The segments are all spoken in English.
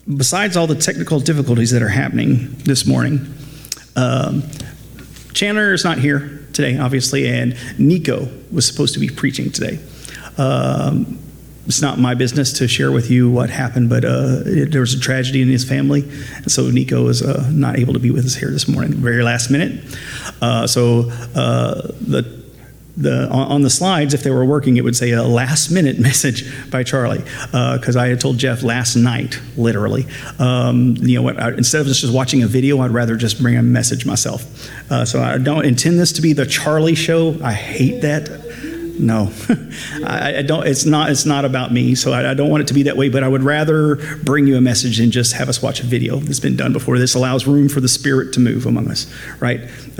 besides all the technical difficulties that are happening this morning, Chandler is not here today, obviously, and Nico was supposed to be preaching today. It's not my business to share with you what happened, but there was a tragedy in his family, and so Nico was not able to be with us here this morning, very last minute. On the slides, if they were working, it would say a last-minute message by Charlie, because I had told Jeff last night, literally, instead of just watching a video, I'd rather just bring a message myself. So I don't intend this to be the Charlie show. I hate that. No, I don't. It's not about me, so I don't want it to be that way. But I would rather bring you a message than just have us watch a video. It's been done before. This allows room for the Spirit to move among us, right?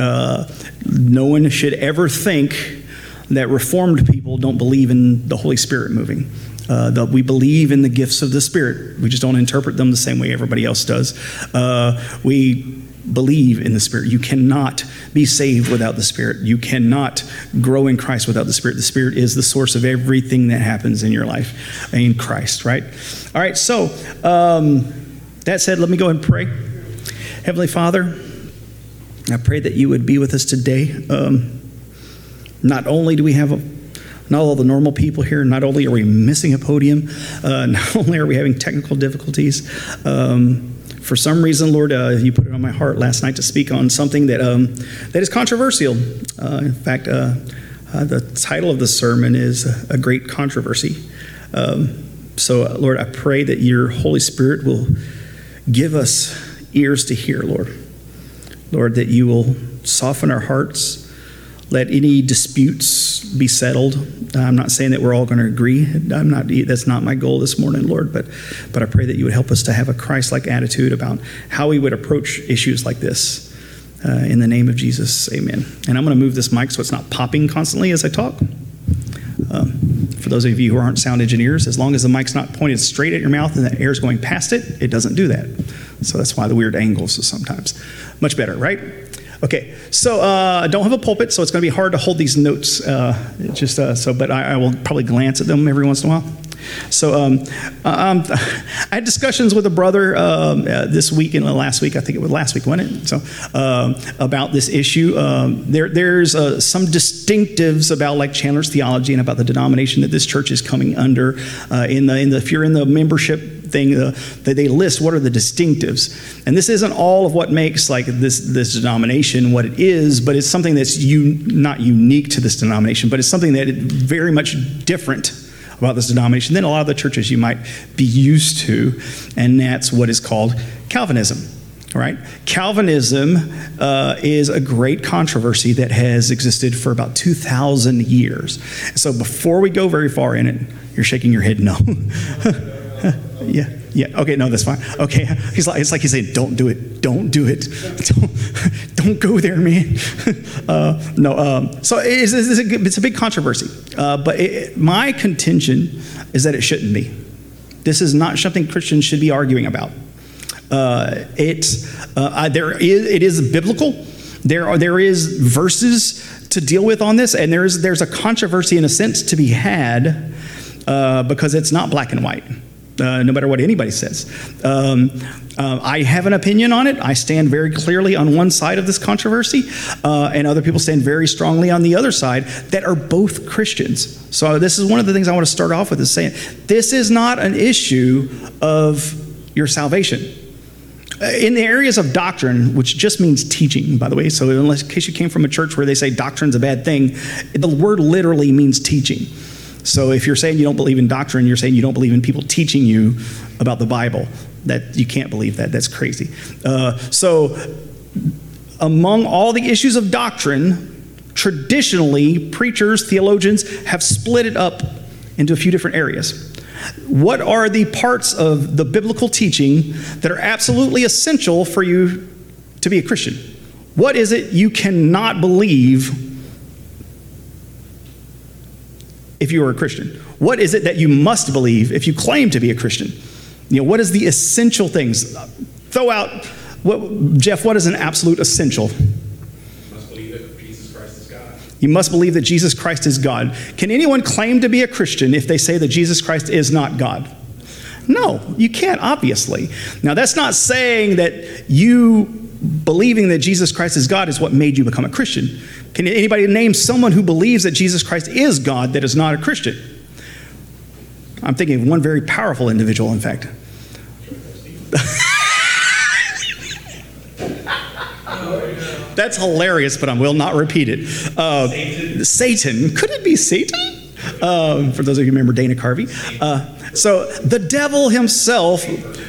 No one should ever think that Reformed people don't believe in the Holy Spirit moving. That we believe in the gifts of the Spirit. We just don't interpret them the same way everybody else does. We believe in the Spirit. You cannot be saved without the Spirit. You cannot grow in Christ without the Spirit. The Spirit is the source of everything that happens in your life in Christ, right? All right, so that said, let me go ahead and pray. Heavenly Father, I pray that you would be with us today. Not only do we have not all the normal people here, not only are we missing a podium, not only are we having technical difficulties, for some reason, Lord, you put it on my heart last night to speak on something that is controversial. In fact, the title of the sermon is A Great Controversy. So, Lord, I pray that your Holy Spirit will give us ears to hear, Lord. Lord, that you will soften our hearts. Let any disputes be settled. I'm not saying that we're all going to agree. That's not my goal this morning, Lord. But I pray that you would help us to have a Christ-like attitude about how we would approach issues like this. In the name of Jesus, amen. And I'm going to move this mic so it's not popping constantly as I talk. For those of you who aren't sound engineers, as long as the mic's not pointed straight at your mouth and the air's going past it, it doesn't do that. So that's why the weird angles is sometimes. Much better, right? Okay, so I don't have a pulpit, so it's going to be hard to hold these notes. But I will probably glance at them every once in a while. So I had discussions with a brother this week and last week. I think it was last week, wasn't it? So about this issue, there's some distinctives about like Chandler's theology and about the denomination that this church is coming under. If you're in the membership thing, that they list what are the distinctives, and this isn't all of what makes like this denomination what it is, but it's something that's not unique to this denomination, but it's something that is very much different about this denomination than a lot of the churches you might be used to, and that's what is called Calvinism. Right? Calvinism is a great controversy that has existed for about 2,000 years. So before we go very far in it, you're shaking your head no. Yeah. Okay, no, that's fine. Okay, it's like he's saying, don't do it. Don't do it. Don't go there, man. So it's a big controversy. But my contention is that it shouldn't be. This is not something Christians should be arguing about. It is biblical. There is verses to deal with on this, and there's a controversy in a sense to be had because it's not black and white. No matter what anybody says. I have an opinion on it. I stand very clearly on one side of this controversy, and other people stand very strongly on the other side that are both Christians. So this is one of the things I want to start off with is saying, this is not an issue of your salvation. In the areas of doctrine, which just means teaching, by the way, so in case you came from a church where they say doctrine's a bad thing, the word literally means teaching. So if you're saying you don't believe in doctrine, you're saying you don't believe in people teaching you about the Bible. That you can't believe that. That's crazy. So among all the issues of doctrine, traditionally, preachers, theologians have split it up into a few different areas. What are the parts of the biblical teaching that are absolutely essential for you to be a Christian? What is it you cannot believe if you are a Christian? What is it that you must believe if you claim to be a Christian? What is the essential things? Throw out, Jeff, what is an absolute essential? You must believe that Jesus Christ is God. You must believe that Jesus Christ is God. Can anyone claim to be a Christian if they say that Jesus Christ is not God? No, you can't, obviously. Now, that's not saying that you believing that Jesus Christ is God is what made you become a Christian. Can anybody name someone who believes that Jesus Christ is God that is not a Christian? I'm thinking of one very powerful individual, in fact. That's hilarious, but I will not repeat it. Satan. Could it be Satan? For those of you who remember Dana Carvey. So the devil himself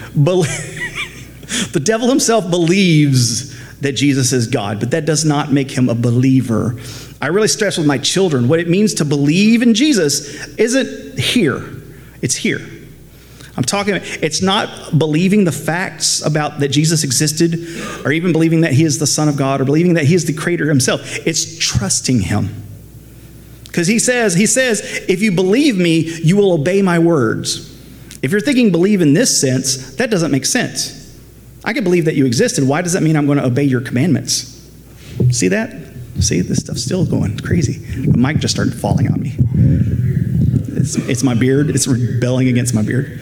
believes that Jesus is God, but that does not make him a believer. I really stress with my children, what it means to believe in Jesus isn't here. It's here. I'm talking, it's not believing the facts about that Jesus existed, or even believing that he is the Son of God, or believing that he is the creator himself. It's trusting him. Because he says, if you believe me, you will obey my words. If you're thinking believe in this sense, that doesn't make sense. I can believe that you existed. Why does that mean I'm going to obey your commandments? See that? See, this stuff's still going crazy. The mic just started falling on me. It's my beard. It's rebelling against my beard.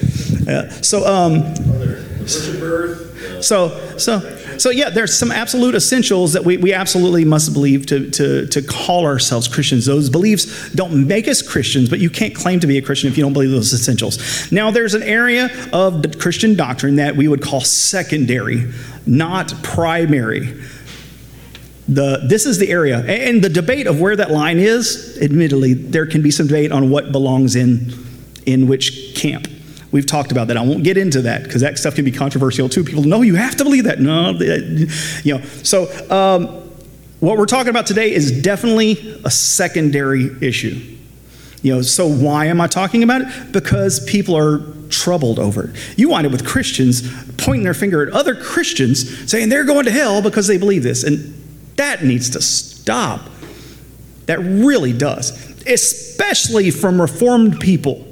So yeah, there's some absolute essentials that we absolutely must believe to call ourselves Christians. Those beliefs don't make us Christians, but you can't claim to be a Christian if you don't believe those essentials. Now, there's an area of the Christian doctrine that we would call secondary, not primary. This is the area, and the debate of where that line is, admittedly, there can be some debate on what belongs in which camp. We've talked about that. I won't get into that because that stuff can be controversial too. People, no, you have to believe that. No, So what we're talking about today is definitely a secondary issue. So why am I talking about it? Because people are troubled over it. You wind up with Christians pointing their finger at other Christians saying they're going to hell because they believe this, and that needs to stop. That really does, especially from Reformed people.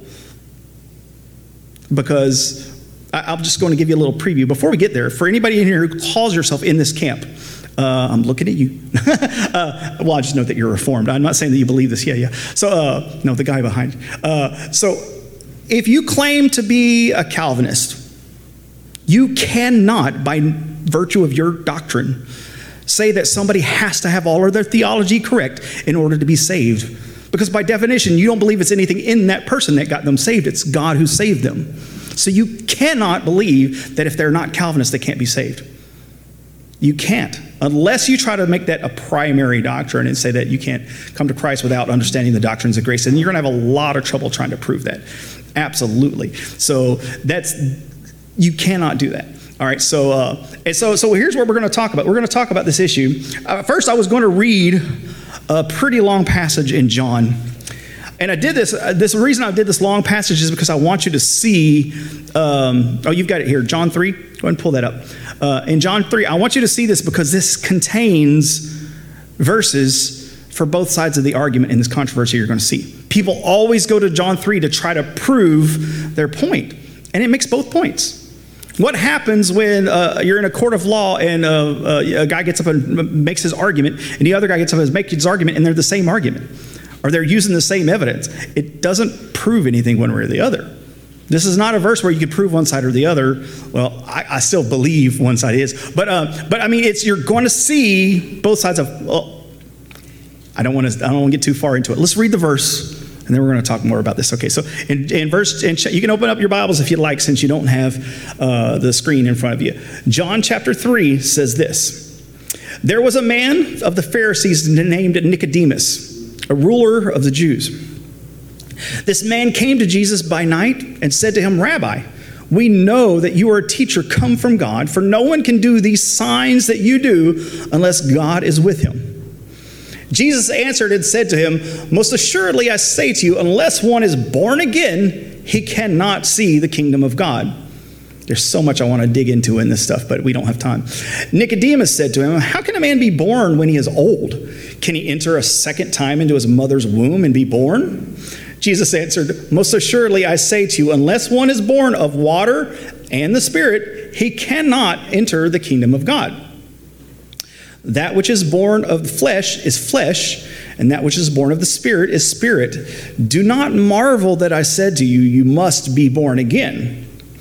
Because I'm just going to give you a little preview. Before we get there, for anybody in here who calls yourself in this camp, I'm looking at you. Well, I just know that you're Reformed. I'm not saying that you believe this. Yeah. So, no, the guy behind you. So, if you claim to be a Calvinist, you cannot, by virtue of your doctrine, say that somebody has to have all of their theology correct in order to be saved. Because by definition, you don't believe it's anything in that person that got them saved. It's God who saved them. So you cannot believe that if they're not Calvinists, they can't be saved. You can't. Unless you try to make that a primary doctrine and say that you can't come to Christ without understanding the doctrines of grace. And you're going to have a lot of trouble trying to prove that. Absolutely. So you cannot do that. All right, so here's what we're going to talk about. We're going to talk about this issue. First, I was going to read a pretty long passage in John. And I did this. The reason I did this long passage is because I want you to see. You've got it here, John 3. Go ahead and pull that up. In John 3, I want you to see this because this contains verses for both sides of the argument in this controversy you're going to see. People always go to John 3 to try to prove their point. And it makes both points. What happens when you're in a court of law and a guy gets up and makes his argument, and the other guy gets up and makes his argument, and they're the same argument, or they're using the same evidence? It doesn't prove anything one way or the other. This is not a verse where you could prove one side or the other. Well, I still believe one side is, but I mean, you're going to see both sides of. Well, I don't want to get too far into it. Let's read the verse. And then we're going to talk more about this. Okay, so in verse, you can open up your Bibles if you'd like, since you don't have the screen in front of you. John chapter 3 says this. There was a man of the Pharisees named Nicodemus, a ruler of the Jews. This man came to Jesus by night and said to him, Rabbi, we know that you are a teacher come from God, for no one can do these signs that you do unless God is with him. Jesus answered and said to him, most assuredly I say to you, unless one is born again, he cannot see the kingdom of God. There's so much I want to dig into in this stuff, but we don't have time. Nicodemus said to him, how can a man be born when he is old? Can he enter a second time into his mother's womb and be born? Jesus answered, most assuredly I say to you, unless one is born of water and the Spirit, he cannot enter the kingdom of God. That which is born of the flesh is flesh, and that which is born of the Spirit is spirit. Do not marvel that I said to you, you must be born again.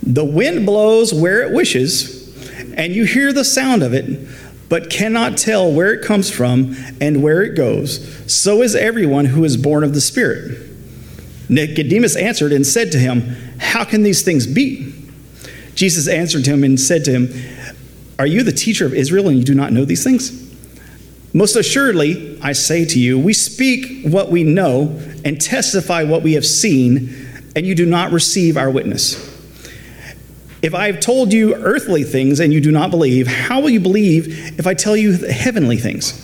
The wind blows where it wishes, and you hear the sound of it, but cannot tell where it comes from and where it goes. So is everyone who is born of the Spirit." Nicodemus answered and said to him, "How can these things be?" Jesus answered him and said to him, "Are you the teacher of Israel and you do not know these things? Most assuredly, I say to you, we speak what we know and testify what we have seen, and you do not receive our witness. If I have told you earthly things and you do not believe, how will you believe if I tell you heavenly things?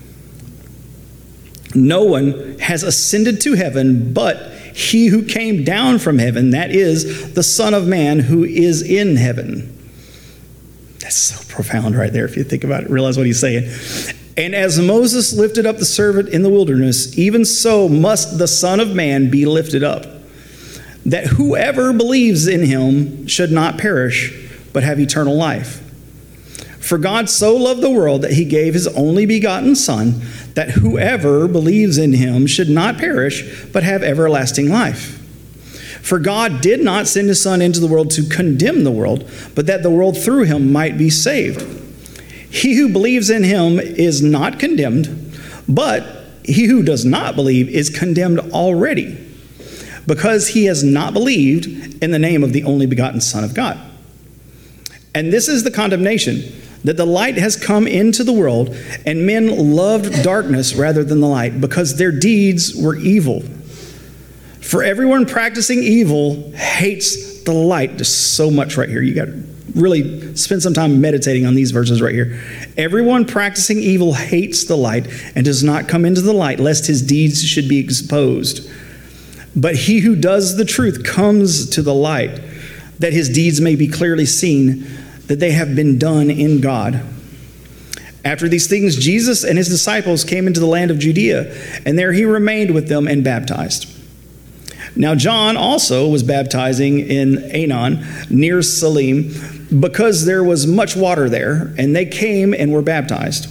No one has ascended to heaven but he who came down from heaven, that is, the Son of Man who is in heaven." That's so profound right there if you think about it, realize what he's saying. "And as Moses lifted up the servant in the wilderness, even so must the Son of Man be lifted up, that whoever believes in him should not perish, but have eternal life. For God so loved the world that he gave his only begotten Son, that whoever believes in him should not perish, but have everlasting life. For God did not send his Son into the world to condemn the world, but that the world through him might be saved. He who believes in him is not condemned, but he who does not believe is condemned already, because he has not believed in the name of the only begotten Son of God. And this is the condemnation, that the light has come into the world, and men loved darkness rather than the light, because their deeds were evil. For everyone practicing evil hates the light." There's so much right here. You got to really spend some time meditating on these verses right here. "Everyone practicing evil hates the light and does not come into the light, lest his deeds should be exposed. But he who does the truth comes to the light, that his deeds may be clearly seen, that they have been done in God." After these things, Jesus and his disciples came into the land of Judea, and there he remained with them and baptized. Now John also was baptizing in Aenon, near Salim, because there was much water there, and they came and were baptized.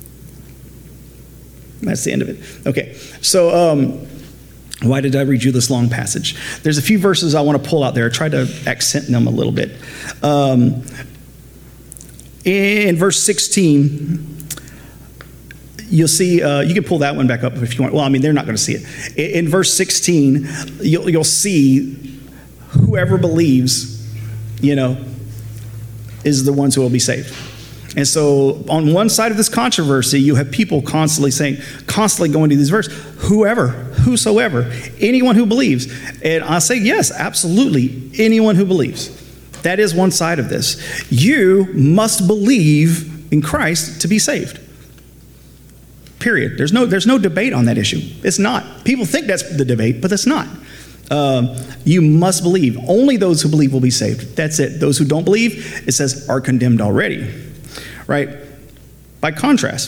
That's the end of it. Okay, so why did I read you this long passage? There's a few verses I want to pull out there. I tried to accent them a little bit. In verse 16, you'll see, you can pull that one back up if you want. Well, I mean, they're not going to see it. In verse 16, you'll see whoever believes, is the ones who will be saved. And so on one side of this controversy, you have people constantly going to these verses, whosoever, anyone who believes. And I say, yes, absolutely, anyone who believes. That is one side of this. You must believe in Christ to be saved. Period. There's no debate on that issue. It's not. People think that's the debate, but that's not. You must believe. Only those who believe will be saved. That's it. Those who don't believe, it says, are condemned already. Right? By contrast,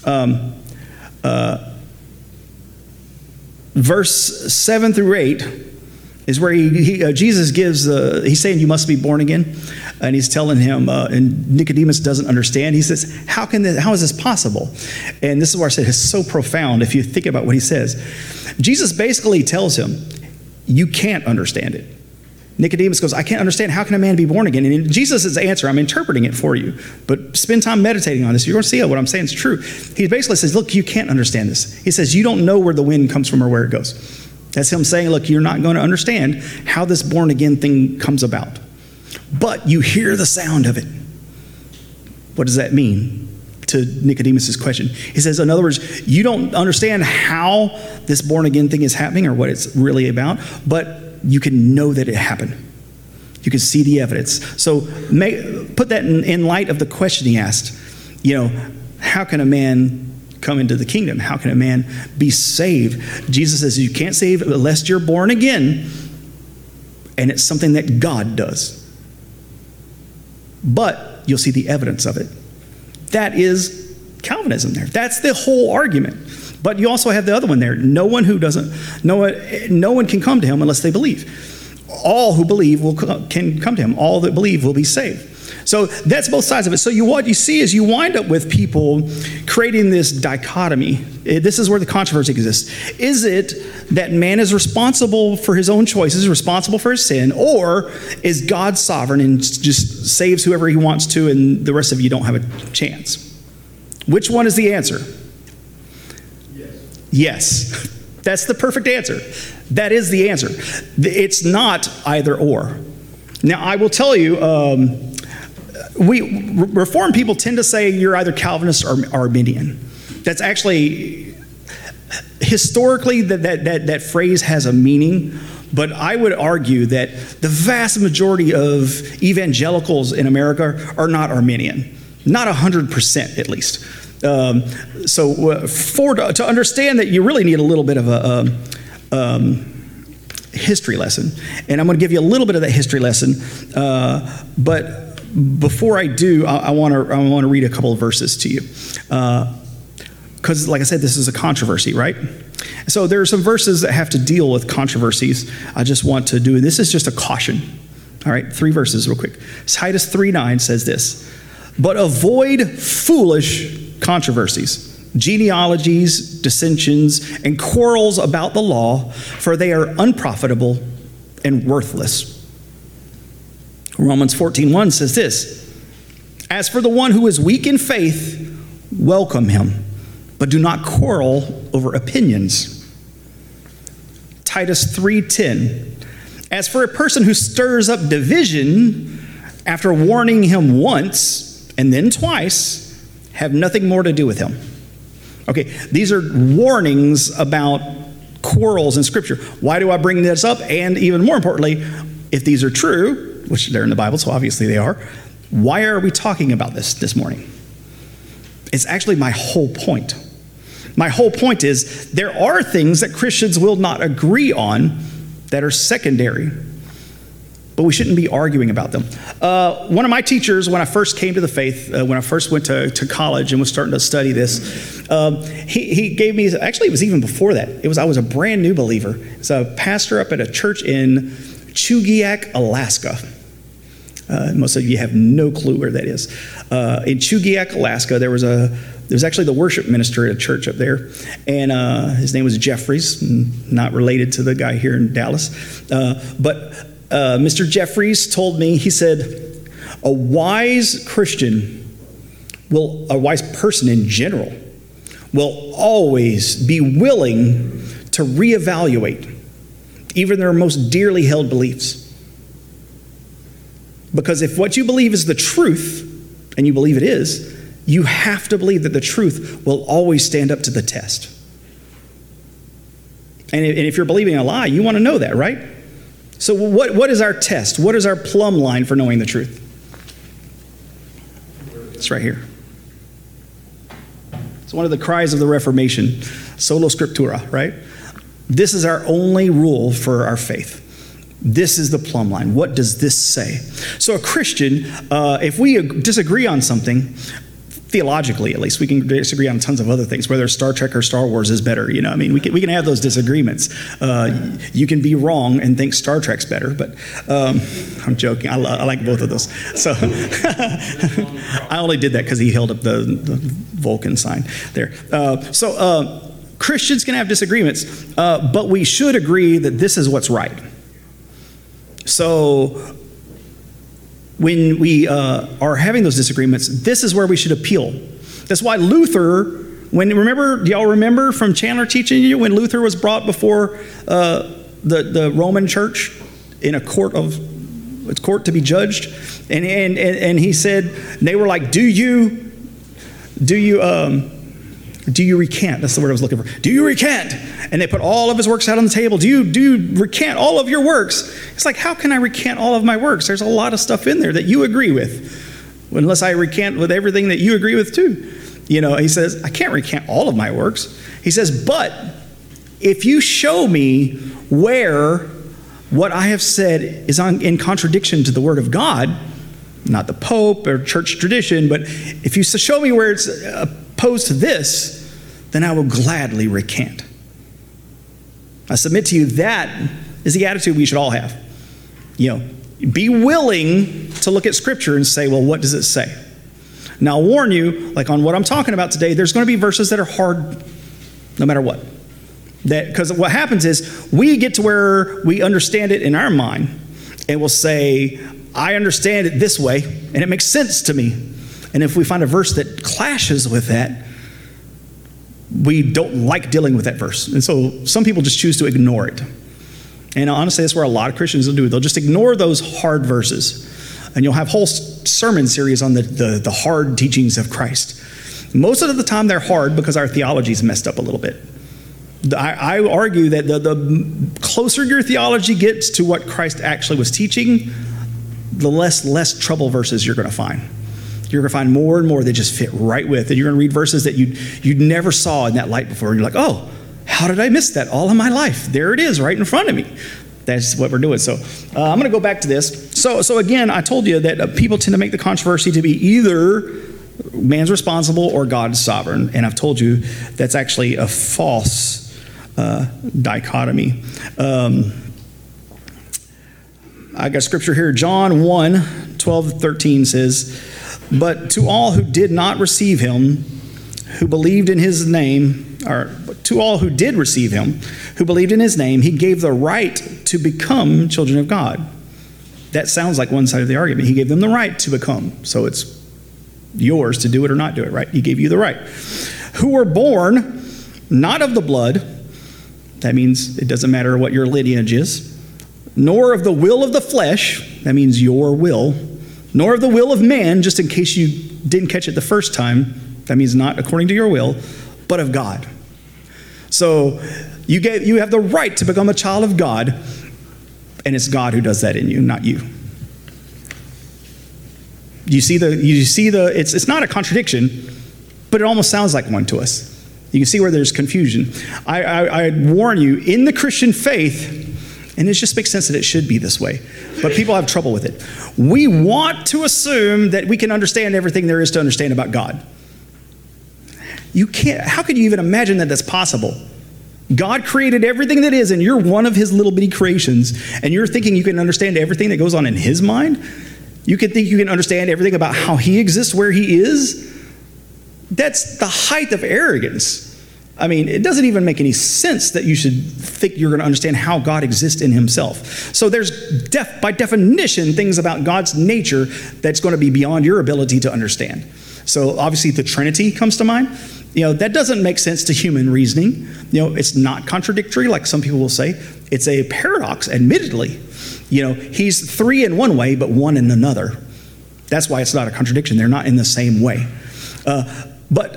verse 7 through 8 is where Jesus gives, he's saying you must be born again. And he's telling him, and Nicodemus doesn't understand. He says, how is this possible? And this is where I said it's so profound if you think about what he says. Jesus basically tells him, you can't understand it. Nicodemus goes, I can't understand. How can a man be born again? And Jesus' answer, I'm interpreting it for you, but spend time meditating on this. You're going to see what I'm saying is true. He basically says, look, you can't understand this. He says, you don't know where the wind comes from or where it goes. That's him saying, look, you're not going to understand how this born again thing comes about. But you hear the sound of it. What does that mean? To Nicodemus' question. He says, in other words, you don't understand how this born again thing is happening or what it's really about, but you can know that it happened. You can see the evidence. So put that in light of the question he asked. How can a man come into the kingdom? How can a man be saved? Jesus says you can't save unless you're born again, and it's something that God does. But you'll see the evidence of it. That is Calvinism there. That's the whole argument. But you also have the other one there. No one can come to him unless they believe. all who believe can come to him. All that believe will be saved. So that's both sides of it. So what you see is you wind up with people creating this dichotomy. This is where the controversy exists. Is it that man is responsible for his own choices, responsible for his sin, or is God sovereign and just saves whoever he wants to, and the rest of you don't have a chance? Which one is the answer? Yes. That's the perfect answer. That is the answer. It's not either or. Now, I will tell you, Reformed people tend to say you're either Calvinist or Arminian. That's actually, historically, that phrase has a meaning, but I would argue that the vast majority of evangelicals in America are not Arminian. Not 100% at least. To understand that, you really need a little bit of a history lesson. And I'm going to give you a little bit of that history lesson, but before I do, I want to read a couple of verses to you, because, like I said, this is a controversy, right? So there are some verses that have to deal with controversies. I just want to do, and this is just a caution. All right, 3 verses real quick. Titus 3:9 says this: "But avoid foolish controversies, genealogies, dissensions, and quarrels about the law, for they are unprofitable and worthless." Romans 14:1 says this: "As for the one who is weak in faith, welcome him, but do not quarrel over opinions." Titus 3:10: "As for a person who stirs up division, after warning him once and then twice, have nothing more to do with him." Okay, these are warnings about quarrels in Scripture. Why do I bring this up? And even more importantly, if these are true, which they're in the Bible, so obviously they are, why are we talking about this morning? It's actually my whole point. My whole point is there are things that Christians will not agree on that are secondary, but we shouldn't be arguing about them. One of my teachers, when I first came to the faith, when I first went to college and was starting to study this, he gave me, actually it was even before that, I was a brand new believer. It's a pastor up at a church in Chugiak, Alaska. Most of you have no clue where that is. In Chugiak, Alaska, there was actually the worship minister at a church up there, and his name was Jeffries, not related to the guy here in Dallas. But Mr. Jeffries told me, he said, a wise person in general, will always be willing to reevaluate even their most dearly held beliefs. Because if what you believe is the truth, and you believe it is, you have to believe that the truth will always stand up to the test. And if you're believing a lie, you want to know that, right? So what is our test? What is our plumb line for knowing the truth? It's right here. It's one of the cries of the Reformation, sola scriptura, right? This is our only rule for our faith. This is the plumb line. What does this say? So a Christian, if we disagree on something, theologically at least, we can disagree on tons of other things, whether Star Trek or Star Wars is better. You know, I mean, we can have those disagreements. You can be wrong and think Star Trek's better, but I'm joking. I like both of those. So I only did that because he held up the Vulcan sign there. Christians can have disagreements, but we should agree that this is what's right. So when we are having those disagreements, this is where we should appeal. That's why Luther, do y'all remember from Chandler teaching you when Luther was brought before the Roman church in a court to be judged, and he said, they were like, do you recant? That's the word I was looking for. Do you recant? And they put all of his works out on the table. Do you recant all of your works? It's like, how can I recant all of my works? There's a lot of stuff in there that you agree with, unless I recant with everything that you agree with too. You know, he says, I can't recant all of my works. He says, but if you show me where what I have said is in contradiction to the word of God, not the Pope or church tradition, but if you show me where it's opposed to this, then I will gladly recant. I submit to you that is the attitude we should all have. Be willing to look at Scripture and say, well, what does it say? Now, I'll warn you, like on what I'm talking about today, there's going to be verses that are hard no matter what. Because what happens is we get to where we understand it in our mind, and we'll say, I understand it this way, and it makes sense to me. And if we find a verse that clashes with that, we don't like dealing with that verse. And so some people just choose to ignore it. And honestly, that's where a lot of Christians will do. They'll just ignore those hard verses. And you'll have whole sermon series on the hard teachings of Christ. Most of the time they're hard because our theology is messed up a little bit. I argue that the closer your theology gets to what Christ actually was teaching, the less trouble verses you're going to find. You're going to find more and more that just fit right with. And you're going to read verses that you never saw in that light before. And you're like, oh, how did I miss that all of my life? There it is right in front of me. That's what we're doing. So I'm going to go back to this. So again, I told you that people tend to make the controversy to be either man's responsible or God's sovereign. And I've told you that's actually a false dichotomy. I got scripture here. John 1:12-13 says, but to all who did not receive him, who believed in his name, or to all who did receive him, who believed in his name, he gave the right to become children of God. That sounds like one side of the argument. He gave them the right to become. So it's yours to do it or not do it, right? He gave you the right. Who were born not of the blood, that means it doesn't matter what your lineage is, nor of the will of the flesh, that means your will, nor of the will of man, just in case you didn't catch it the first time, that means not according to your will, but of God. So you have the right to become a child of God, and it's God who does that in you, not you. You see it's not a contradiction, but it almost sounds like one to us. You can see where there's confusion. I warn you, in the Christian faith, and it just makes sense that it should be this way, but people have trouble with it. We want to assume that we can understand everything there is to understand about God. You can't. How could you even imagine that that's possible? God created everything that is, and you're one of his little bitty creations, and you're thinking you can understand everything that goes on in his mind? You can think you can understand everything about how he exists where he is? That's the height of arrogance. I mean, it doesn't even make any sense that you should think you're going to understand how God exists in himself. So there's, by definition, things about God's nature that's going to be beyond your ability to understand. So obviously the Trinity comes to mind. That doesn't make sense to human reasoning. It's not contradictory like some people will say. It's a paradox, admittedly. He's three in one way, but one in another. That's why it's not a contradiction. They're not in the same way. But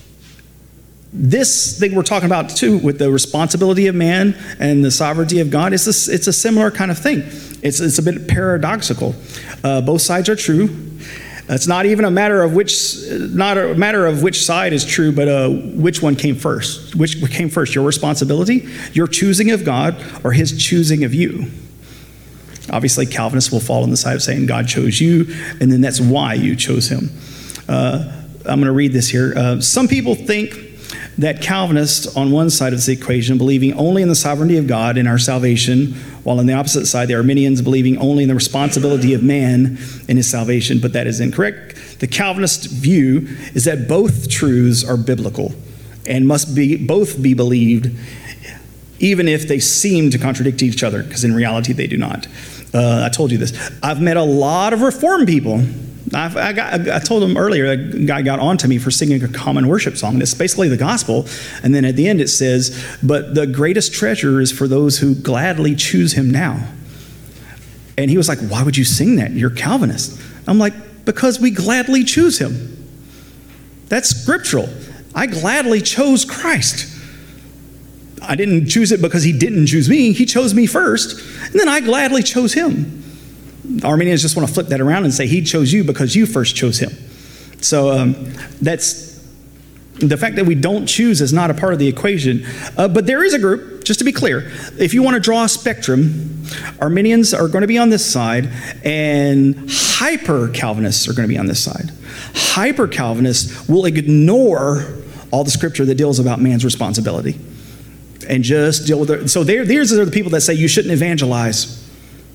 this thing we're talking about too, with the responsibility of man and the sovereignty of God, it's a similar kind of thing. It's a bit paradoxical. Both sides are true. It's not even a matter of which side is true, but which one came first. Which came first, your responsibility, your choosing of God, or his choosing of you? Obviously, Calvinists will fall on the side of saying God chose you, and then that's why you chose him. I'm going to read this here. Some people think that Calvinists on one side of this equation believing only in the sovereignty of God in our salvation, while on the opposite side, the Arminians believing only in the responsibility of man in his salvation, but that is incorrect. The Calvinist view is that both truths are biblical and must both be believed, even if they seem to contradict each other, because in reality they do not. I told you this. I've met a lot of Reformed people. I told them earlier, a guy got on to me for singing a common worship song, and it's basically the gospel, and then at the end it says, but the greatest treasure is for those who gladly choose him now. And he was like, why would you sing that? You're Calvinist. I'm like, because we gladly choose him. That's scriptural. I gladly chose Christ. I didn't choose it because he didn't choose me. He chose me first, and then I gladly chose him. Armenians just want to flip that around and say he chose you because you first chose him. So that's the fact that we don't choose is not a part of the equation. But there is a group, just to be clear, if you want to draw a spectrum, Arminians are going to be on this side and hyper-Calvinists are going to be on this side. Hyper-Calvinists will ignore all the scripture that deals about man's responsibility and just deal with it. So these are the people that say you shouldn't evangelize.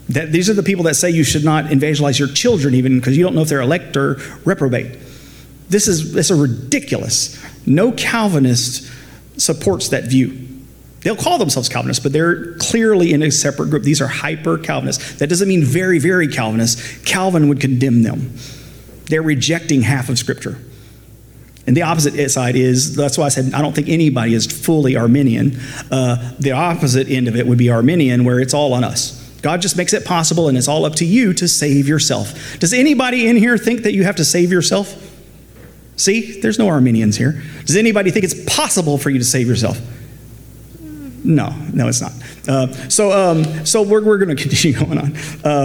That these are the people that say you should not evangelize your children even because you don't know if they're elect or reprobate. This is ridiculous. No Calvinist supports that view. They'll call themselves Calvinists, but they're clearly in a separate group. These are hyper-Calvinists. That doesn't mean very, very Calvinists. Calvin would condemn them. They're rejecting half of Scripture. And the opposite side is, that's why I said I don't think anybody is fully Arminian. The opposite end of it would be Arminian, where it's all on us. God just makes it possible, and it's all up to you to save yourself. Does anybody in here think that you have to save yourself? See, there's no Arminians here. Does anybody think it's possible for you to save yourself? No, it's not. So we're going to continue going on.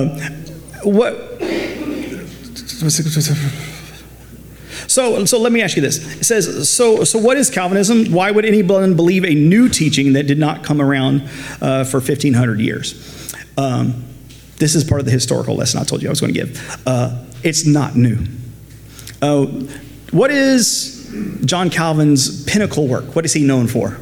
So let me ask you this. It says, so what is Calvinism? Why would anyone believe a new teaching that did not come around for 1,500 years? This is part of the historical lesson I told you I was going to give. It's not new. What is John Calvin's pinnacle work? What is he known for?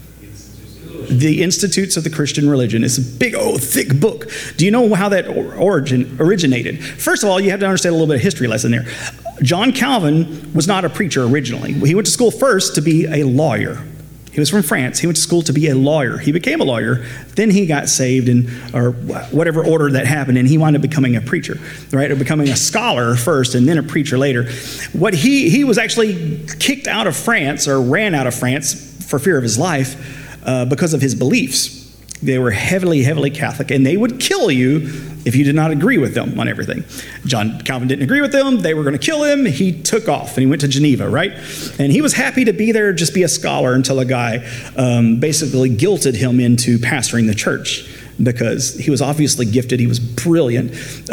The Institutes of the Christian Religion. It's a big, thick book. Do you know how that originated? First of all, you have to understand a little bit of history lesson there. John Calvin was not a preacher originally. He went to school first to be a lawyer. He was from France. He went to school to be a lawyer. He became a lawyer. Then he got saved, or whatever order that happened, and he wound up becoming a preacher, right? Or becoming a scholar first, and then a preacher later. He was actually kicked out of France, or ran out of France for fear of his life, because of his beliefs. They were heavily, heavily Catholic, and they would kill you if you did not agree with them on everything. John Calvin didn't agree with them. They were going to kill him. He took off, and he went to Geneva, right? And he was happy to be there, just be a scholar, until a guy basically guilted him into pastoring the church, because he was obviously gifted. He was brilliant,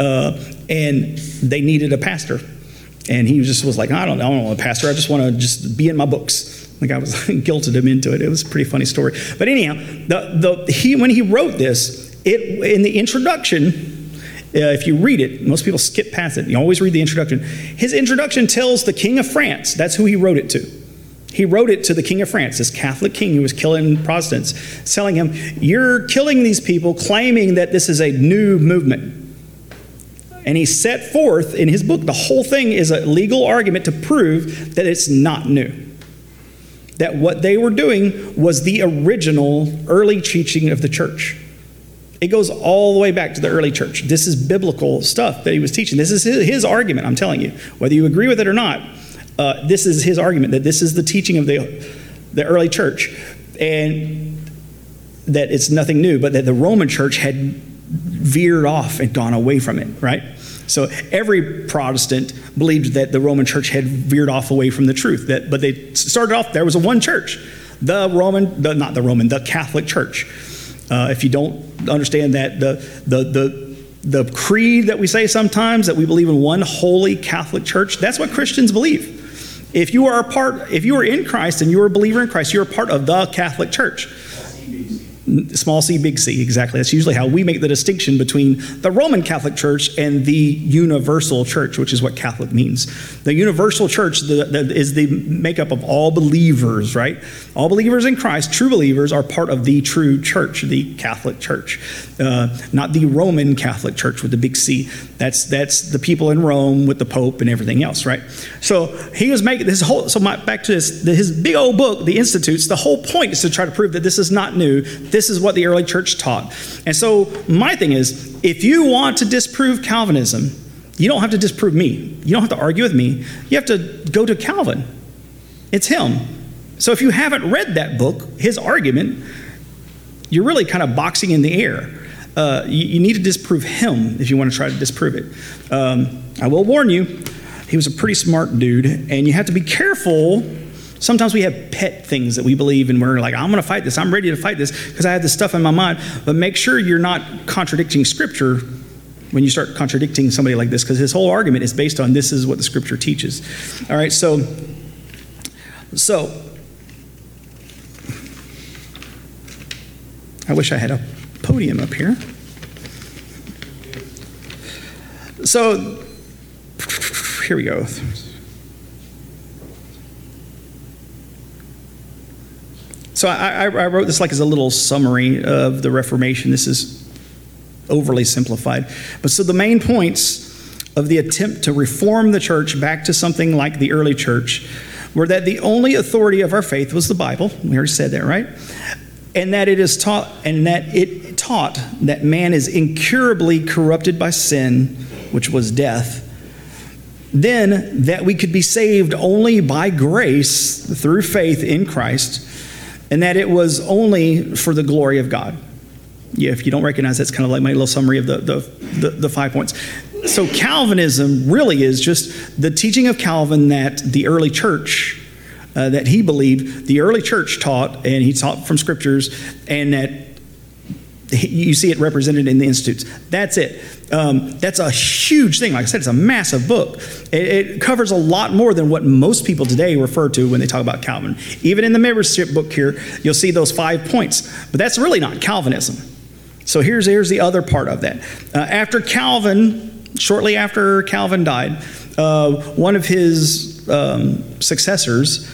and they needed a pastor. And he just was like, I don't want a pastor. I just want to just be in my books. The guy was guilted him into it. It was a pretty funny story. But anyhow, when he wrote this, in the introduction, if you read it, most people skip past it. You always read the introduction. His introduction tells the King of France. That's who he wrote it to. He wrote it to the King of France, this Catholic king who was killing Protestants, telling him, you're killing these people, claiming that this is a new movement. And he set forth in his book, the whole thing is a legal argument to prove that it's not new. That what they were doing was the original early teaching of the church. It goes all the way back to the early church. This is biblical stuff that he was teaching. This is his argument, I'm telling you. Whether you agree with it or not, this is his argument, that this is the teaching of the early church. And that it's nothing new, but that the Roman church had veered off and gone away from it, right? So every Protestant believed that the Roman church had veered off away from the truth. But they started off, there was a one church, the Catholic Church. If you don't understand that, the creed that we say sometimes, that we believe in one holy Catholic Church, that's what Christians believe. If you are in Christ and you are a believer in Christ, you're a part of the Catholic Church. Small c, big C, exactly. That's usually how we make the distinction between the Roman Catholic Church and the universal church, which is what Catholic means. The universal church is the makeup of all believers, right? All believers in Christ, true believers, are part of the true church, the Catholic Church. Not the Roman Catholic Church with the big C. That's the people in Rome with the Pope and everything else, right? So he was making this whole, back to his big old book, The Institutes, the whole point is to try to prove that this is not new. This is what the early church taught. And so my thing is, if you want to disprove Calvinism, you don't have to disprove me. You don't have to argue with me. You have to go to Calvin. It's him. So if you haven't read that book, his argument, you're really kind of boxing in the air. You need to disprove him if you want to try to disprove it. I will warn you, he was a pretty smart dude, and you have to be careful. Sometimes we have pet things that we believe, and we're like, I'm going to fight this. I'm ready to fight this because I have this stuff in my mind. But make sure you're not contradicting Scripture when you start contradicting somebody like this, because his whole argument is based on this is what the Scripture teaches. All right, so I wish I had a podium up here. So here we go. So I wrote this like as a little summary of the Reformation. This is overly simplified. But so the main points of the attempt to reform the church back to something like the early church were that the only authority of our faith was the Bible. We already said that, right? And that it is taught, and that it taught that man is incurably corrupted by sin, which was death. Then that we could be saved only by grace through faith in Christ, and that it was only for the glory of God. Yeah, if you don't recognize, that's kind of like my little summary of the 5 points. So Calvinism really is just the teaching of Calvin that the early church, that he believed the early church taught, and he taught from scriptures, and that you see it represented in the institutes. That's it. That's a huge thing. Like I said, it's a massive book. It covers a lot more than what most people today refer to when they talk about Calvin. Even in the membership book here, you'll see those 5 points. But that's really not Calvinism. So here's the other part of that. Shortly after Calvin died, one of his successors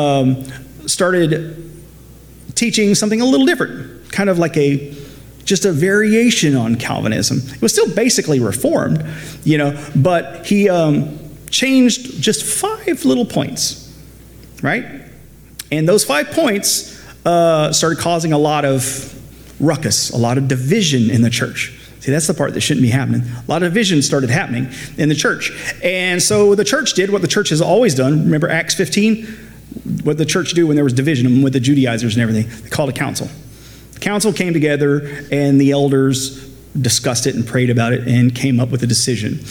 started teaching something a little different, kind of like just a variation on Calvinism. It was still basically reformed, but he changed just 5 little points, right? And those 5 points started causing a lot of ruckus, a lot of division in the church. See, that's the part that shouldn't be happening. A lot of division started happening in the church. And so the church did what the church has always done. Remember Acts 15? What the church do when there was division with the Judaizers and everything? They called a council. The council came together, and the elders discussed it and prayed about it and came up with a decision.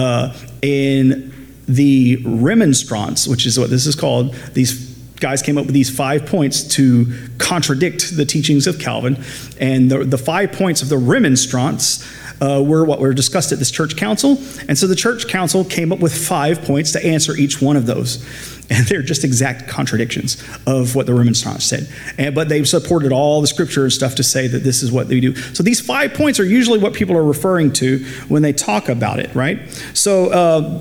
In the remonstrance, which is what this is called, these guys came up with these 5 points to contradict the teachings of Calvin. And the 5 points of the remonstrance were what were discussed at this church council. And so the church council came up with 5 points to answer each one of those. And they're just exact contradictions of what the remonstrance said. But they've supported all the scripture and stuff to say that this is what they do. So these 5 points are usually what people are referring to when they talk about it, right? So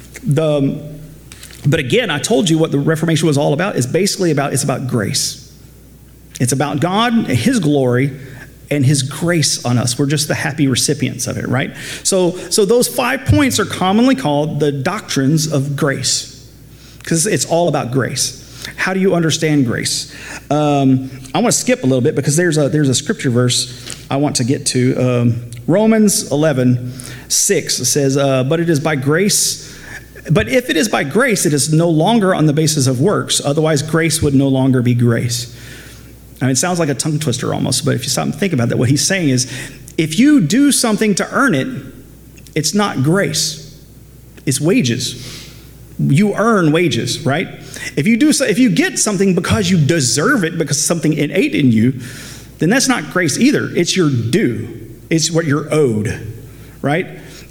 But again, I told you what the Reformation was all about. It's about grace. It's about God, His glory, and His grace on us. We're just the happy recipients of it, right? So those 5 points are commonly called the doctrines of grace, because it's all about grace. How do you understand grace? I want to skip a little bit because there's a scripture verse I want to get to. Romans 11:6 says, "But it is by grace. But if it is by grace, it is no longer on the basis of works. Otherwise, grace would no longer be grace." I mean, it sounds like a tongue twister almost, but if you stop and think about that, what he's saying is, if you do something to earn it, it's not grace. It's wages. You earn wages, right? If you get something because you deserve it, because something innate in you, then that's not grace either. It's your due. It's what you're owed, right?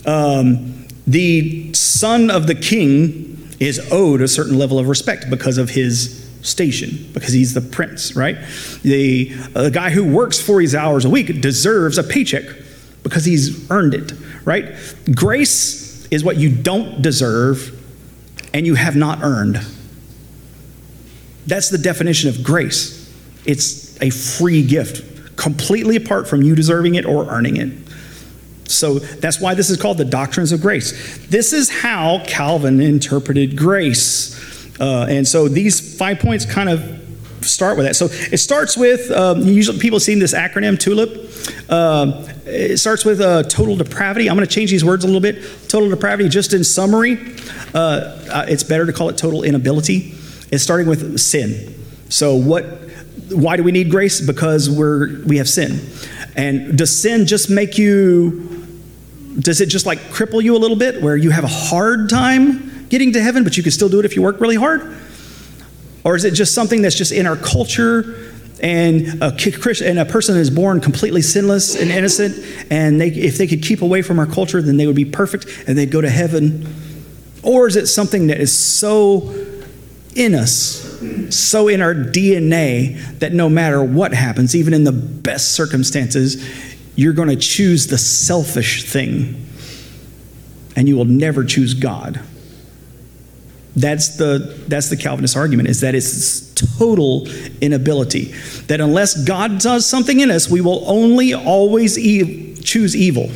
The son of the king is owed a certain level of respect because of his station, because he's the prince, right? The guy who works 40 hours a week deserves a paycheck because he's earned it, right? Grace is what you don't deserve and you have not earned. That's the definition of grace. It's a free gift, completely apart from you deserving it or earning it. So that's why this is called the doctrines of grace. This is how Calvin interpreted grace. And so these 5 points kind of start with that. So it starts with, usually people have seen this acronym, TULIP. It starts with total depravity. I'm going to change these words a little bit. Total depravity, just in summary, it's better to call it total inability. It's starting with sin. So why do we need grace? Because we have sin. And does sin just does it just like cripple you a little bit where you have a hard time getting to heaven, but you can still do it if you work really hard? Or is it just something that's just in our culture, and a person is born completely sinless and innocent, and if they could keep away from our culture, then they would be perfect and they'd go to heaven? Or is it something that is so in us, so in our DNA, that no matter what happens, even in the best circumstances, you're going to choose the selfish thing and you will never choose God? That's the Calvinist argument, is that it's total inability. That unless God does something in us, we will only always choose evil.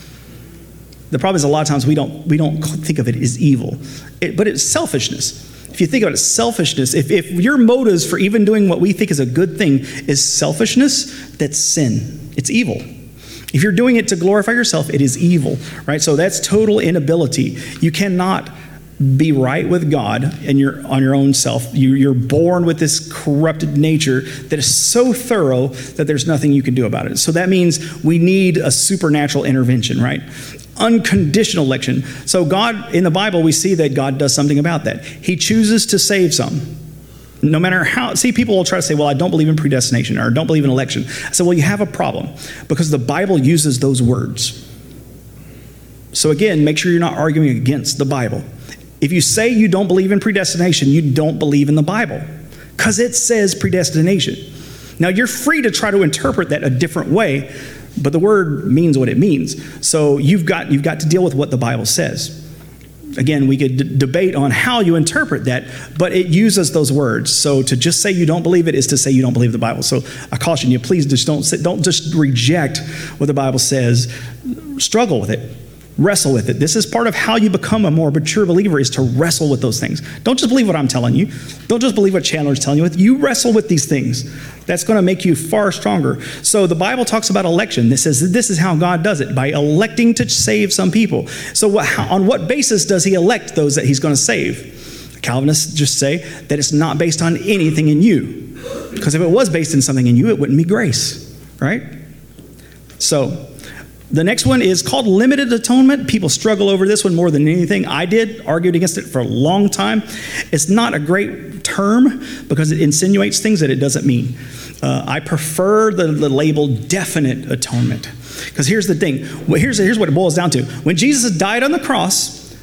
The problem is a lot of times we don't think of it as evil, but it's selfishness. If you think about it, selfishness, if your motives for even doing what we think is a good thing is selfishness, that's sin. It's evil. If you're doing it to glorify yourself, it is evil, right? So that's total inability. You cannot be right with God and on your own self. You're born with this corrupted nature that is so thorough that there's nothing you can do about it. So that means we need a supernatural intervention, right? Unconditional election. So God, in the Bible, we see that God does something about that. He chooses to save some. No matter how, see, people will try to say, well, I don't believe in predestination or I don't believe in election. I said, well, you have a problem because the Bible uses those words. So again, make sure you're not arguing against the Bible. If you say you don't believe in predestination, you don't believe in the Bible because it says predestination. Now, you're free to try to interpret that a different way, but the word means what it means. So you've got to deal with what the Bible says. Again, we could debate on how you interpret that, but it uses those words. So to just say you don't believe it is to say you don't believe the Bible. So I caution you, please just don't just reject what the Bible says. Struggle with it. Wrestle with it. This is part of how you become a more mature believer, is to wrestle with those things. Don't just believe what I'm telling you. Don't just believe what Chandler's telling you. You wrestle with these things. That's going to make you far stronger. So the Bible talks about election. This says this is how God does it, by electing to save some people. So on what basis does he elect those that he's going to save? Calvinists just say that it's not based on anything in you. Because if it was based on something in you, it wouldn't be grace, right? So the next one is called limited atonement. People struggle over this one more than anything. I argued against it for a long time. It's not a great term because it insinuates things that it doesn't mean. I prefer the label definite atonement. Because here's the thing. Here's what it boils down to. When Jesus died on the cross,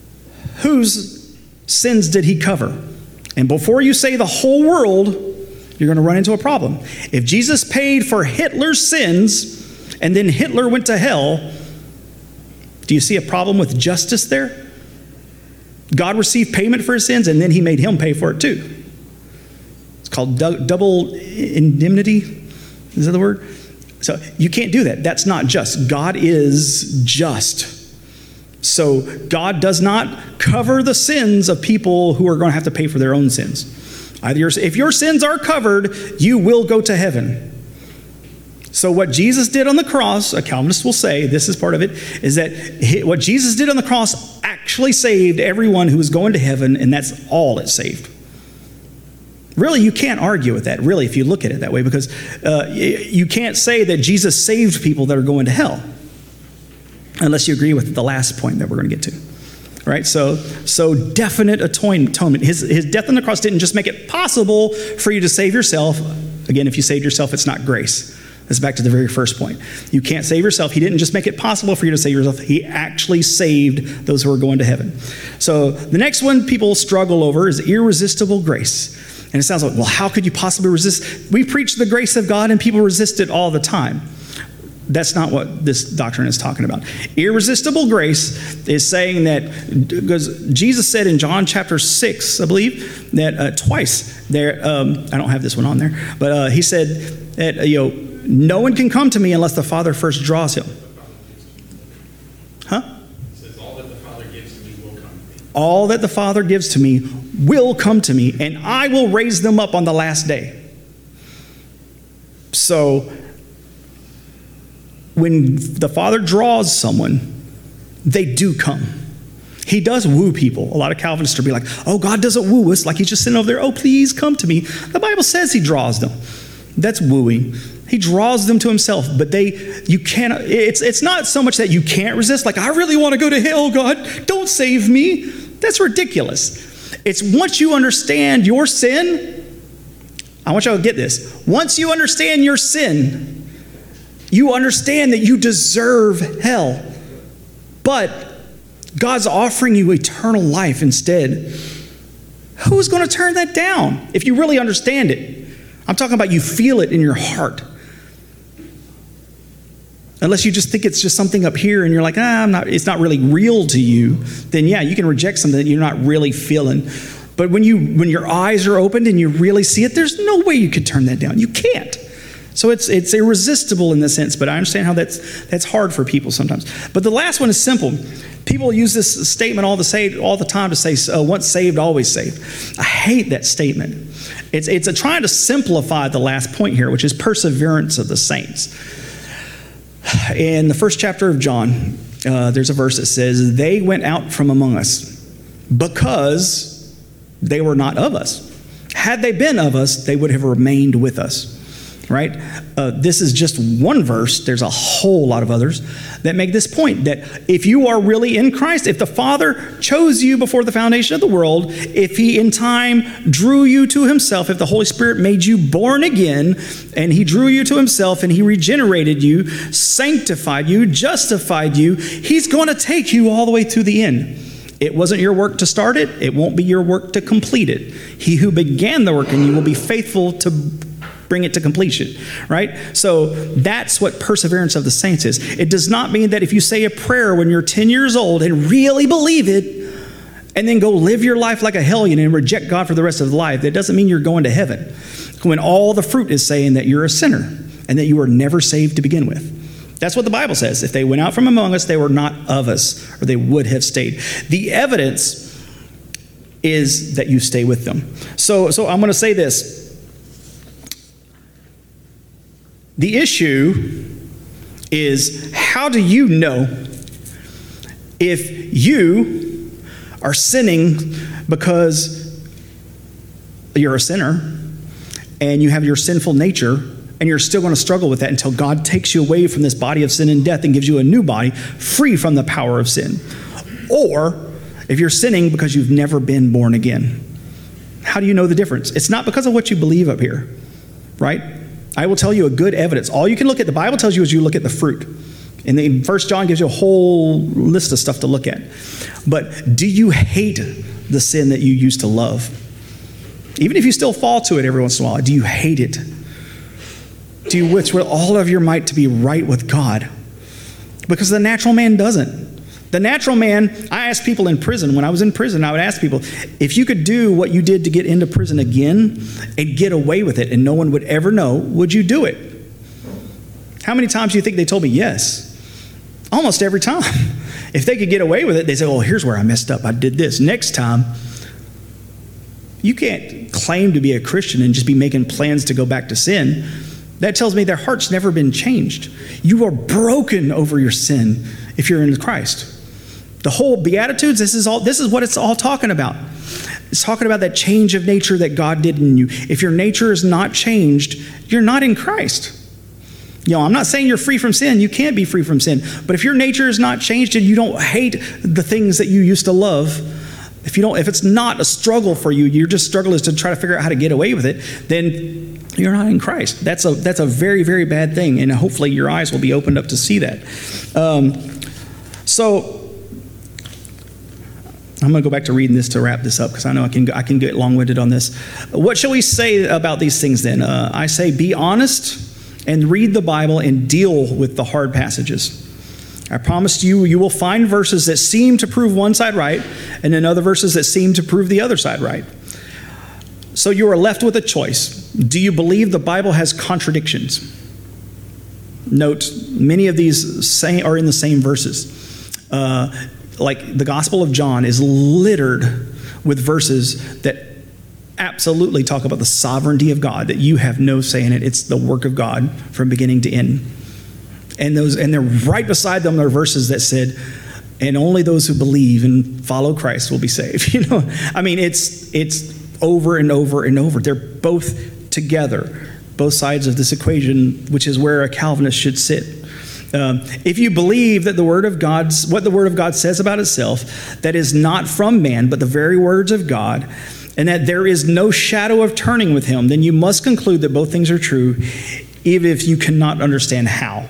whose sins did he cover? And before you say the whole world, you're going to run into a problem. If Jesus paid for Hitler's sins, and then Hitler went to hell, do you see a problem with justice there? God received payment for his sins, and then he made him pay for it too. It's called double indemnity. Is that the word? So you can't do that. That's not just. God is just. So God does not cover the sins of people who are going to have to pay for their own sins. If your sins are covered, you will go to heaven. So what Jesus did on the cross, a Calvinist will say, this is part of it, is that what Jesus did on the cross actually saved everyone who was going to heaven, and that's all it saved. Really, you can't argue with that, really, if you look at it that way, because you can't say that Jesus saved people that are going to hell, unless you agree with the last point that we're going to get to. Right? So definite atonement. His death on the cross didn't just make it possible for you to save yourself. Again, if you saved yourself, it's not grace. That's back to the very first point. You can't save yourself. He didn't just make it possible for you to save yourself. He actually saved those who are going to heaven. So the next one people struggle over is irresistible grace. And it sounds like, well, how could you possibly resist? We preach the grace of God and people resist it all the time. That's not what this doctrine is talking about. Irresistible grace is saying that, because Jesus said in John chapter 6, I believe, that twice there, I don't have this one on there, but he said that, no one can come to me unless the Father first draws him. Huh? It says, all that the Father gives to me will come to me. All that the Father gives to me will come to me, and I will raise them up on the last day. So when the Father draws someone, they do come. He does woo people. A lot of Calvinists will be like, oh, God doesn't woo us, like he's just sitting over there, oh, please come to me. The Bible says he draws them. That's wooing. He draws them to himself, but you cannot, it's not so much that you can't resist, like, I really want to go to hell, God, don't save me. That's ridiculous. It's once you understand your sin, I want y'all to get this. Once you understand your sin, you understand that you deserve hell, but God's offering you eternal life instead. Who's going to turn that down if you really understand it? I'm talking about you feel it in your heart. Unless you just think it's just something up here and you're like, it's not really real to you, then yeah, you can reject something that you're not really feeling. But when your eyes are opened and you really see it, there's no way you could turn that down. You can't. So it's irresistible in the sense, but I understand how that's hard for people sometimes. But the last one is simple. People use this statement all the time to say, once saved, always saved. I hate that statement. It's trying to simplify the last point here, which is perseverance of the saints. In the first chapter of John, there's a verse that says, they went out from among us because they were not of us. Had they been of us, they would have remained with us. Right? This is just one verse. There's a whole lot of others that make this point, that if you are really in Christ, if the Father chose you before the foundation of the world, if he in time drew you to himself, if the Holy Spirit made you born again, and he drew you to himself, and he regenerated you, sanctified you, justified you, he's going to take you all the way to the end. It wasn't your work to start it. It won't be your work to complete it. He who began the work in you will be faithful to bring it to completion, right? So that's what perseverance of the saints is. It does not mean that if you say a prayer when you're 10 years old and really believe it, and then go live your life like a hellion and reject God for the rest of life, that doesn't mean you're going to heaven. When all the fruit is saying that you're a sinner and that you were never saved to begin with. That's what the Bible says. If they went out from among us, they were not of us, or they would have stayed. The evidence is that you stay with them. So I'm going to say this. The issue is, how do you know if you are sinning because you're a sinner and you have your sinful nature, and you're still going to struggle with that until God takes you away from this body of sin and death and gives you a new body free from the power of sin? Or if you're sinning because you've never been born again? How do you know the difference? It's not because of what you believe up here, right? I will tell you a good evidence. All you can look at, the Bible tells you, is you look at the fruit. And then 1 John gives you a whole list of stuff to look at. But do you hate the sin that you used to love? Even if you still fall to it every once in a while, do you hate it? Do you wish with all of your might to be right with God? Because the natural man doesn't. The natural man, I asked people in prison, when I was in prison, I would ask people, if you could do what you did to get into prison again and get away with it and no one would ever know, would you do it? How many times do you think they told me yes? Almost every time. If they could get away with it, they say, oh, here's where I messed up. I did this. Next time, you can't claim to be a Christian and just be making plans to go back to sin. That tells me their heart's never been changed. You are broken over your sin if you're in Christ. The whole Beatitudes, this is what it's all talking about. It's talking about that change of nature that God did in you. If your nature is not changed, you're not in Christ. You know, I'm not saying you're free from sin. You can't be free from sin. But if your nature is not changed and you don't hate the things that you used to love, if it's not a struggle for you, your just struggle is to try to figure out how to get away with it, then you're not in Christ. That's a very, very bad thing, and hopefully your eyes will be opened up to see that. So I'm going to go back to reading this to wrap this up, because I know I can get long-winded on this. What shall we say about these things then? I say be honest and read the Bible and deal with the hard passages. I promise you will find verses that seem to prove one side right, and then other verses that seem to prove the other side right. So you are left with a choice. Do you believe the Bible has contradictions? Note, many of these are in the same verses. Like the Gospel of John is littered with verses that absolutely talk about the sovereignty of God, that you have no say in it. It's the work of God from beginning to end. And they're right beside them are verses that said, and only those who believe and follow Christ will be saved. You know, I mean, it's over and over and over. They're both together, both sides of this equation, which is where a Calvinist should sit. If you believe that what the Word of God says about itself, that is not from man, but the very words of God, and that there is no shadow of turning with him, then you must conclude that both things are true, even if you cannot understand how.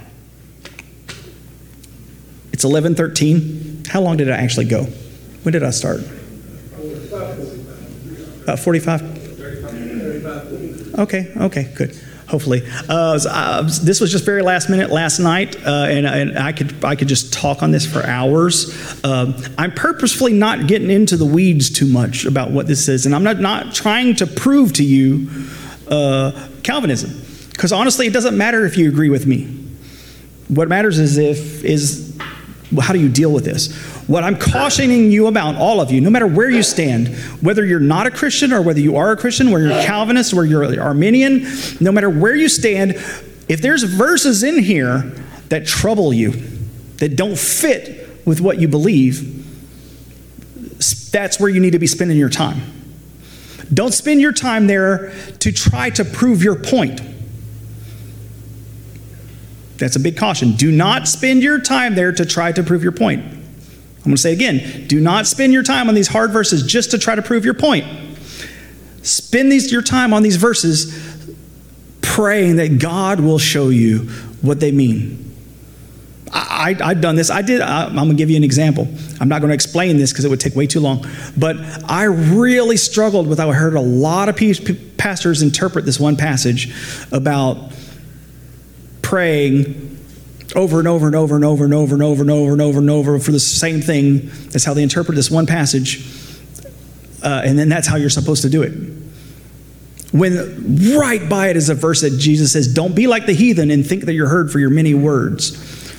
It's 11:13. How long did I actually go? When did I start? About 45? Okay, good. hopefully. This was just very last minute last night, and I could just talk on this for hours. I'm purposefully not getting into the weeds too much about what this is, and I'm not trying to prove to you Calvinism, because honestly, it doesn't matter if you agree with me. What matters is how do you deal with this? What I'm cautioning you about, all of you, no matter where you stand, whether you're not a Christian or whether you are a Christian, whether you're Calvinist, whether you're Arminian, no matter where you stand, if there's verses in here that trouble you, that don't fit with what you believe, that's where you need to be spending your time. Don't spend your time there to try to prove your point. That's a big caution. Do not spend your time there to try to prove your point. I'm going to say again, do not spend your time on these hard verses just to try to prove your point. Spend your time on these verses praying that God will show you what they mean. I've done this. I'm going to give you an example. I'm not going to explain this because it would take way too long. But I really struggled with, I heard a lot of pastors interpret this one passage about praying over and over and over and over and over and over and over and over and over for the same thing. That's how they interpret this one passage. And then that's how you're supposed to do it. When right by it is a verse that Jesus says, don't be like the heathen and think that you're heard for your many words.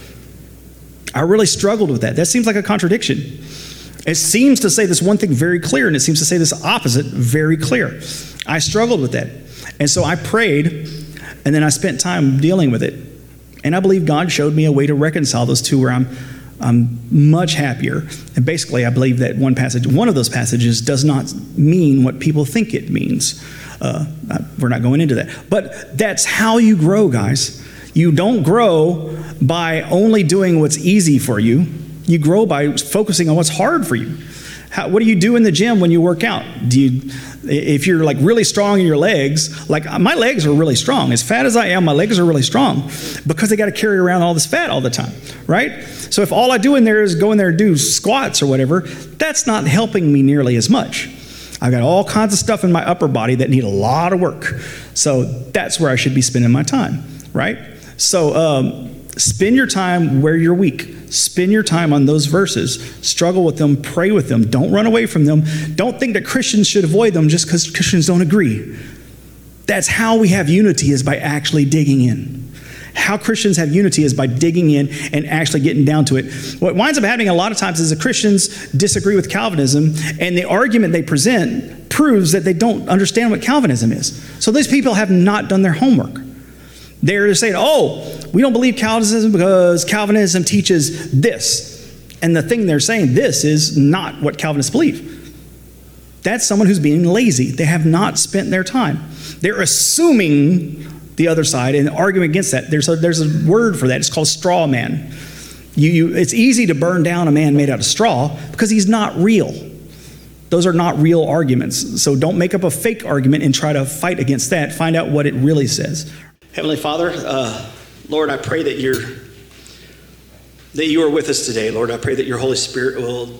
I really struggled with that. That seems like a contradiction. It seems to say this one thing very clear, and it seems to say this opposite very clear. I struggled with that. And so I prayed, and then I spent time dealing with it. And I believe God showed me a way to reconcile those two where I'm much happier. And basically, I believe that one of those passages does not mean what people think it means. We're not going into that. But that's how you grow, guys. You don't grow by only doing what's easy for you. You grow by focusing on what's hard for you. What do you do in the gym when you work out? If you're like really strong in your legs, like my legs are really strong. As fat as I am, my legs are really strong because they got to carry around all this fat all the time, right? So if all I do in there is go in there and do squats or whatever, that's not helping me nearly as much. I've got all kinds of stuff in my upper body that need a lot of work. So that's where I should be spending my time, right? So spend your time where you're weak. Spend your time on those verses. Struggle with them. Pray with them. Don't run away from them. Don't think that Christians should avoid them just because Christians don't agree. That's how we have unity, is by actually digging in. How Christians have unity is by digging in and actually getting down to it. What winds up happening a lot of times is that Christians disagree with Calvinism, and the argument they present proves that they don't understand what Calvinism is. So these people have not done their homework. They're saying, we don't believe Calvinism because Calvinism teaches this. And the thing they're saying, this is not what Calvinists believe. That's someone who's being lazy. They have not spent their time. They're assuming the other side and arguing against that. There's a word for that. It's called straw man. It's easy to burn down a man made out of straw because he's not real. Those are not real arguments. So don't make up a fake argument and try to fight against that. Find out what it really says. Heavenly Father, Lord, I pray that you are with us today. Lord, I pray that your Holy Spirit will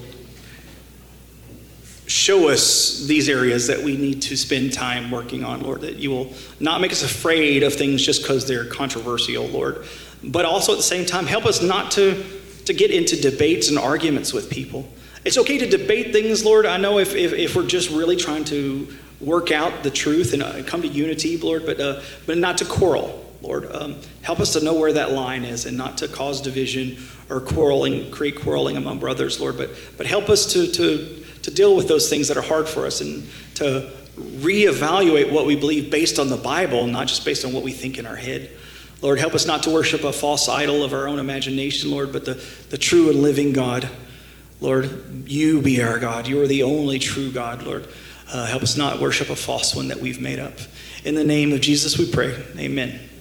show us these areas that we need to spend time working on, Lord, that you will not make us afraid of things just because they're controversial, Lord, but also at the same time, help us not to get into debates and arguments with people. It's okay to debate things, Lord. I know if we're just really trying to work out the truth and come to unity, Lord, but not to quarrel, Lord. Help us to know where that line is and not to cause division or create quarreling among brothers, Lord. But help us to deal with those things that are hard for us and to reevaluate what we believe based on the Bible, not just based on what we think in our head. Lord, help us not to worship a false idol of our own imagination, Lord, but the true and living God. Lord, you be our God. You are the only true God, Lord. Help us not worship a false one that we've made up. In the name of Jesus we pray. Amen.